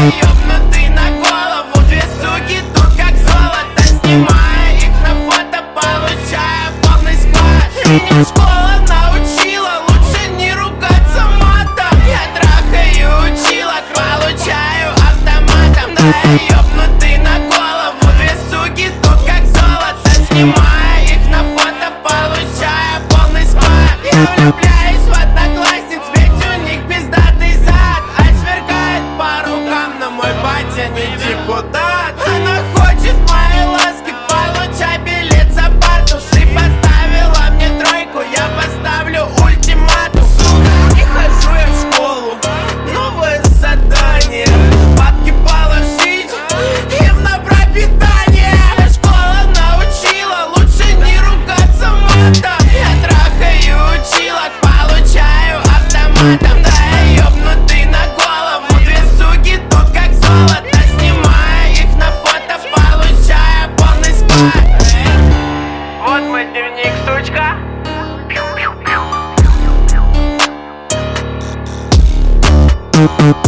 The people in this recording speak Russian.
ёбнутый на голову. Две суки тут как золото, снимаю их на фото, получаю полный склад. Меня школа научила лучше не ругаться матом. Я трахаю училок, получаю автоматом. Да, ёбнутый на голову. Две суки тут как золото, снимаю их на фото, получаю полный склад. Я влюбляюсь в одноклассниц, ведь у них пиздатый зад. А сверкает по рукам, но мой батя не депутат. Она хочет моей ласки, получай билет за парту. Ты поставила мне тройку, я поставлю ультиматум. Сука, не хожу я в школу, новое задание. Бабки положить им на пропитание. Школа научила лучше не ругаться матом. Я трахаю училок, получаю автоматом. Да, я ёбнутый на голову. Две суки тут как золото, снимаю их на фото, получаю полный склад. Вот мой дневник, сучка. Thank